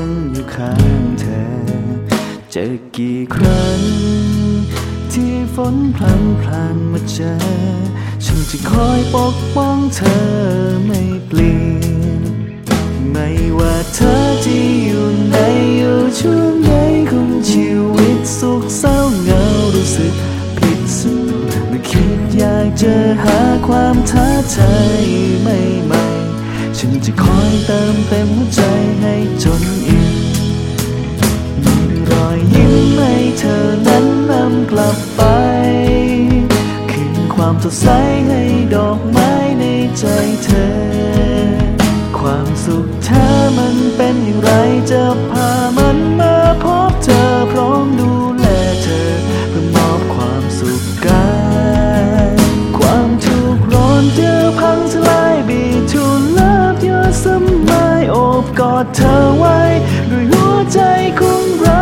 งอยู่ข้างเธอจะกี่ครั้งที่ฝนพลันมาเจอฉันจะคอยปกป้องเธอไม่เปลี่ยนไม่ว่าเธอจะอยู่ในช่วงไหนของชีวิตสุขเศร้าเหงารู้สึกผิดสุดหรือคิดอยากจะหาความท้าทายใหม่ๆฉันจะคอยเติมเต็มหัวใจให้จนอิ่มมีรอยยิ้มให้เธอนั้นนำกลับไปคืนความสดใสให้ดอกไม้ในใจเธอความสุขเธอมันเป็นอย่างไรจะพามันมาพบเธอพร้อมดูแลเธอเพื่อมอบความสุขกายความทุกข์ร้อนเดือพังทลาย Be to love you สมัยโอบกอดเธอไว้ด้วยหัวใจของเรา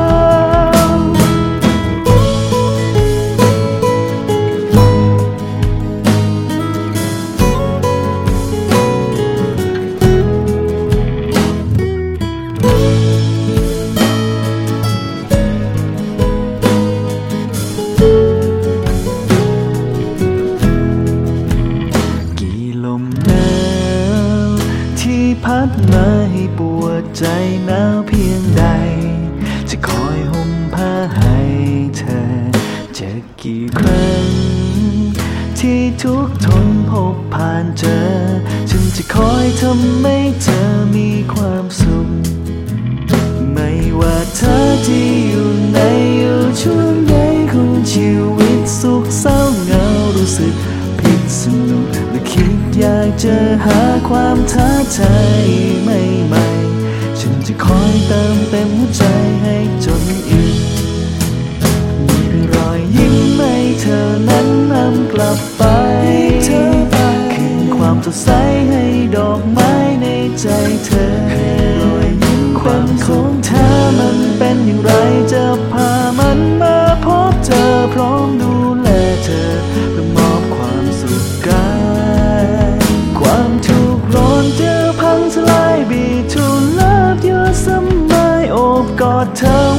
พัดมาให้ปวดใจหนาวเพียงใดจะคอยห่มผ้าให้เธอจะกี่ครั้งที่ทุกทนพบผ่านเจอฉันจะคอยทำให้เธอมีความสุขไม่ว่าเธอจะอยู่ในช่วงไหนของชีวิตสุขเศร้าเหงารู้สึกผิดสนุกหรือคิดอยากจะหาความท้าทายใหม่ๆฉันจะคอยเติมเต็มหัวใจให้จนอิ่มมีรอยยิ้มให้เธอนั้นนำกลับไปคืนความสดใสให้ดอกไม้ในใจเธอความของเธอมันเป็นอย่างไรจะพามันมาพบเธอพร้อมดูแลเธอเพื่อมอบความสุขกายความทุกข์ร้อนเดือพังทลาย Be to love you สมัยโอบกอดเธอ